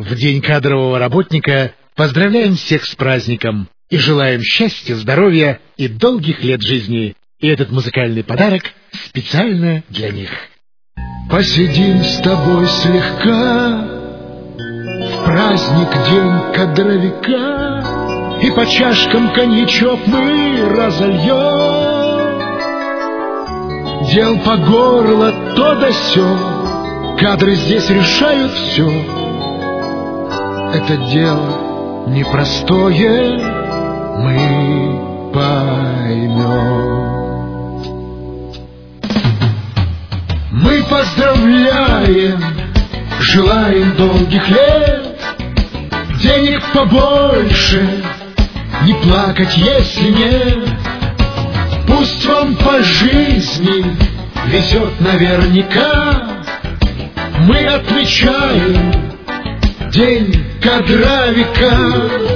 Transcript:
В День кадрового работника поздравляем всех с праздником и желаем счастья, здоровья и долгих лет жизни. И этот музыкальный подарок специально для них. Посидим с тобой слегка в праздник День кадровика, и по чашкам коньячок мы разольем. Дел по горло то да сё, кадры здесь решают все. Это дело непростое, мы поймем. Мы поздравляем, желаем долгих лет, денег побольше, не плакать, если нет. Пусть вам по жизни везет наверняка. Мы отмечаем День кадровика.